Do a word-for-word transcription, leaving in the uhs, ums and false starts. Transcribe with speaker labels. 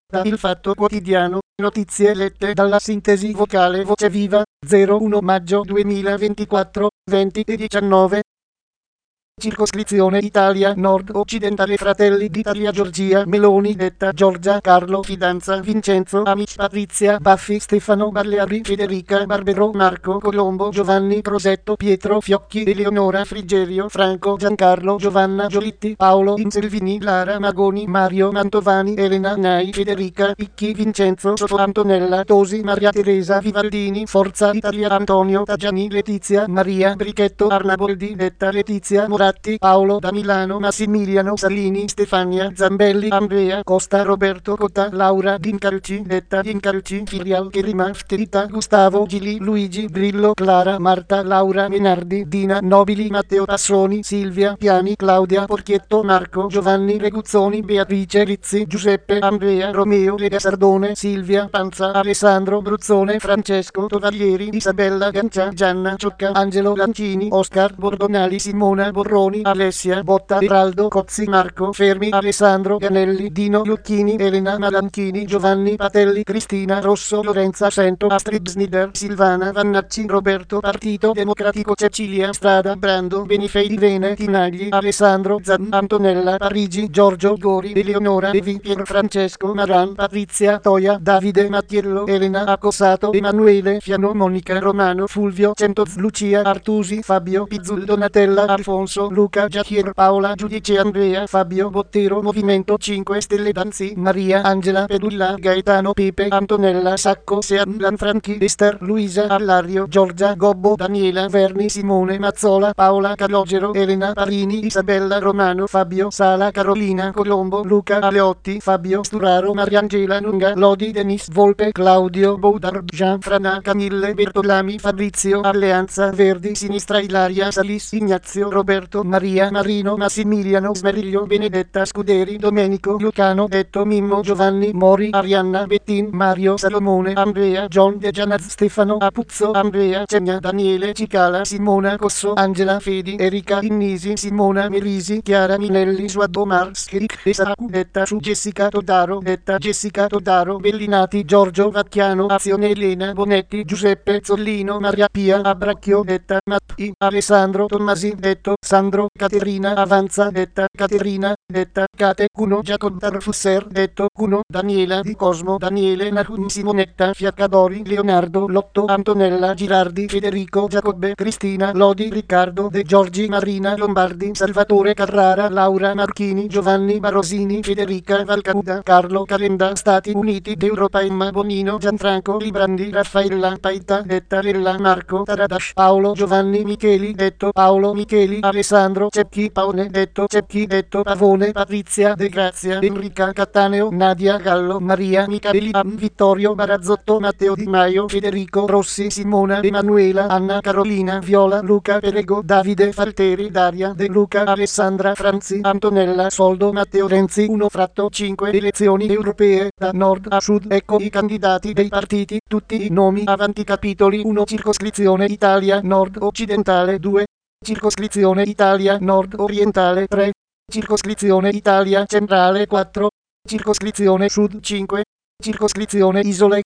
Speaker 1: Da Il Fatto Quotidiano, notizie lette dalla sintesi vocale Voce Viva, zero uno maggio duemilaventiquattro, venti e diciannove. Circoscrizione Italia Nord Occidentale Fratelli d'Italia Giorgia Meloni Detta Giorgia Carlo Fidanza Vincenzo Amici Patrizia Baffi Stefano Balleari Federica Barbero Marco Colombo Giovanni Crosetto Pietro Fiocchi Eleonora Frigerio Franco Giancarlo Giovanna Giolitti Paolo Inselvini Lara Magoni Mario Mantovani Elena Nai Federica Picchi Vincenzo Soto Antonella Tosi Maria Teresa Vivaldini Forza Italia Antonio Tajani Letizia Maria Brichetto Arnaboldi Detta Letizia Moratti Paolo da Milano Massimiliano Salini Stefania Zambelli Andrea Costa Roberto Cotta Laura Dincarci Detta Dincarci Filial Cherima Sterita Gustavo Gili Luigi Grillo Clara Marta Laura Menardi Dina Nobili Matteo Passoni Silvia Piani Claudia Porchietto Marco Giovanni Reguzzoni Beatrice Rizzi Giuseppe Andrea Romeo Lega Sardone Silvia Panza Alessandro Bruzzone Francesco Tovaglieri Isabella Gancia Gianna Ciocca Angelo Lancini Oscar Bordonali Simona Borroni Alessia Botta Eraldo Cozzi Marco Fermi Alessandro Ganelli Dino Lucchini Elena Malanchini Giovanni Patelli Cristina Rosso Lorenza Sento Astrid Snider Silvana Vannacci Roberto Partito Democratico Cecilia Strada Brando Benifei Irene Tinagli Alessandro Zan Antonella Parigi Giorgio Gori Eleonora Evi Pier Francesco Maran Patrizia Toia Davide Mattiello Elena Accossato Emanuele Fiano Monica Romano Fulvio Centoz Lucia Artusi Fabio Pizzul Donatella Alfonso Luca Giachier Paola Giudice Andrea Fabio Bottero Movimento cinque Stelle Danzi Maria Angela Pedulla Gaetano Pepe Antonella Sacco Sean Lanfranchi Esther Luisa Allario Giorgia Gobbo Daniela Verni Simone Mazzola Paola Calogero Elena Parini Isabella Romano Fabio Sala Carolina Colombo Luca Aleotti Fabio Sturaro Mariangela Lunga Lodi Denis Volpe Claudio Boudard Jean Frana Camille Bertolami Fabrizio Alleanza Verdi Sinistra Ilaria Salis Ignazio Roberto Maria Marino Massimiliano Smeriglio Benedetta Scuderi Domenico Lucano Detto Mimmo Giovanni Mori Arianna Bettin Mario Salomone Andrea John De Gianaz Stefano Apuzzo Andrea Cegna Daniele Cicala Simona Cosso Angela Fedi Erika Innisi Simona Merisi Chiara Minelli Suado Mars Chic Esacu Detta su Jessica Todaro Detta Jessica Todaro Bellinati Giorgio Vacchiano Azione Elena Bonetti Giuseppe Zollino Maria Pia Abracchio Detta Matti Alessandro Tommasi Detto Sandro Caterina Avanza Detta Caterina Detta Cate Cuno Jacob Tarfusser Detto Cuno Daniela Di Cosmo Daniele Nahum Simonetta Fiaccadori Leonardo Lotto Antonella Girardi Federico Giacobbe Cristina Lodi Riccardo De Giorgi Marina Lombardi Salvatore Carrara Laura Marchini Giovanni Barosini Federica Valcanuda Carlo Calenda Stati Uniti d'Europa Emma Bonino Gianfranco Librandi Raffaella Paita Detta Lella Marco Taradash Paolo Giovanni Micheli Detto Paolo Micheli Alessandro Cepchi Paone Detto Cepchi Detto Pavone Patrizia De Grazia Enrica Cattaneo Nadia Gallo Maria Michaeli Am Vittorio Barazzotto Matteo Di Maio Federico Rossi Simona Emanuela Anna Carolina Viola Luca Perego Davide Falteri Daria De Luca Alessandra Franzi Antonella Soldo Matteo Renzi uno fratto cinque elezioni europee da nord a sud. Ecco i candidati dei partiti, tutti i nomi avanti. Capitoli uno Circoscrizione Italia Nord Occidentale due Circoscrizione Italia Nord Orientale tre Circoscrizione Italia Centrale quattro Circoscrizione Sud cinque Circoscrizione Isole